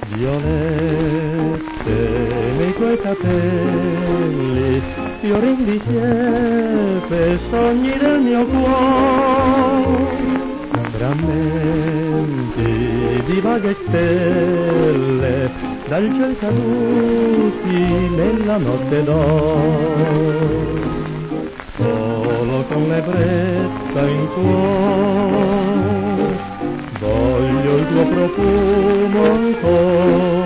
Violette nei tuoi capelli, fiorin di siepe, sogni del mio cuore, frammenti di vaghe stelle, dal ciel caduti nella notte d'oro. Solo con l'ebbrezza in cuore voglio il tuo profumo ancora.